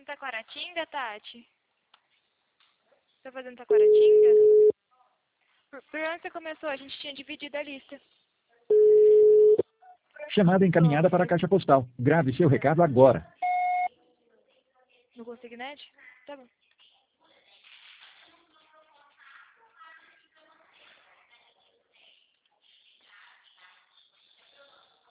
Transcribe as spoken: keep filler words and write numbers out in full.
fazendo Taquaratinga, Tati? Tá fazendo Taquaratinga? Por, por onde você começou? A gente tinha dividido a lista. Chamada encaminhada para a caixa postal. Grave seu recado agora. No Consigned? Tá bom.